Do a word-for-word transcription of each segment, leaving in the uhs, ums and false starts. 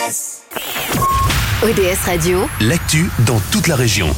S. O D S Radio, l'actu dans toute la région.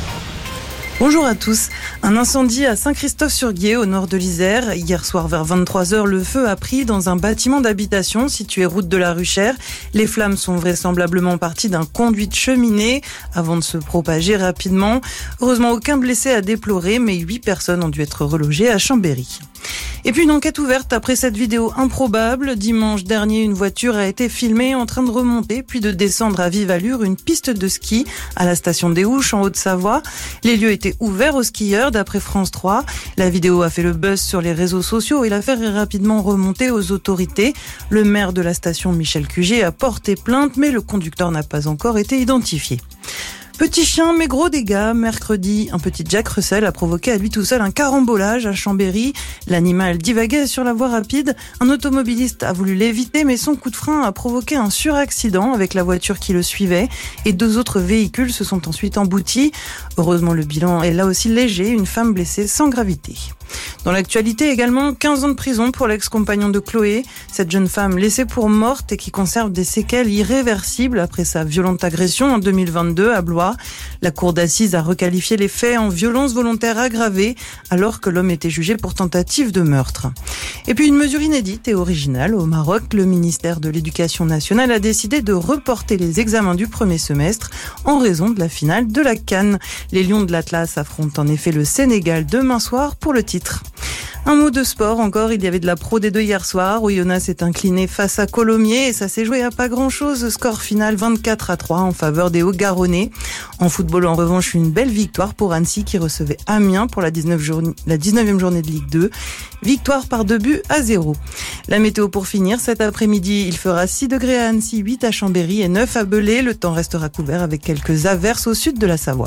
Bonjour à tous. Un incendie à Saint-Christophe-sur-Guiers, au nord de l'Isère. Hier soir vers vingt-trois heures, le feu a pris dans un bâtiment d'habitation situé route de la Ruchère. Les flammes sont vraisemblablement parties d'un conduit de cheminée avant de se propager rapidement. Heureusement, aucun blessé à déplorer, mais huit personnes ont dû être relogées à Chambéry. Et puis une enquête ouverte après cette vidéo improbable. Dimanche dernier, une voiture a été filmée en train de remonter puis de descendre à vive allure une piste de ski à la station des Houches en Haute-Savoie. Les lieux étaient ouverts aux skieurs d'après France trois. La vidéo a fait le buzz sur les réseaux sociaux et l'affaire est rapidement remontée aux autorités. Le maire de la station, Michel Cugier, a porté plainte, mais le conducteur n'a pas encore été identifié. Petit chien, mais gros dégâts. Mercredi, un petit Jack Russell a provoqué à lui tout seul un carambolage à Chambéry. L'animal divaguait sur la voie rapide. Un automobiliste a voulu l'éviter, mais son coup de frein a provoqué un suraccident avec la voiture qui le suivait. Et deux autres véhicules se sont ensuite emboutis. Heureusement, le bilan est là aussi léger. Une femme blessée sans gravité. Dans l'actualité également, quinze ans de prison pour l'ex-compagnon de Chloé. Cette jeune femme laissée pour morte et qui conserve des séquelles irréversibles après sa violente agression en deux mille vingt-deux à Blois. La cour d'assises a requalifié les faits en violence volontaire aggravée alors que l'homme était jugé pour tentative de meurtre. Et puis une mesure inédite et originale au Maroc, le ministère de l'Éducation nationale a décidé de reporter les examens du premier semestre en raison de la finale de la CAN. Les Lions de l'Atlas affrontent en effet le Sénégal demain soir pour le titre. Un mot de sport encore, il y avait de la Pro D deux hier soir où Oyonnax s'est incliné face à Colomiers et ça s'est joué à pas grand chose. Score final vingt-quatre à trois en faveur des Hauts-Garonnais. En football en revanche, une belle victoire pour Annecy qui recevait Amiens pour la dix-neuvième journée de Ligue deux. Victoire par deux buts à zéro. La météo pour finir, cet après-midi, il fera six degrés à Annecy, huit à Chambéry et neuf à Belay. Le temps restera couvert avec quelques averses au sud de la Savoie.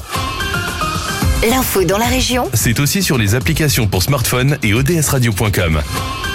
l'info dans la région, C'est aussi sur les applications pour smartphone et O D S radio point com.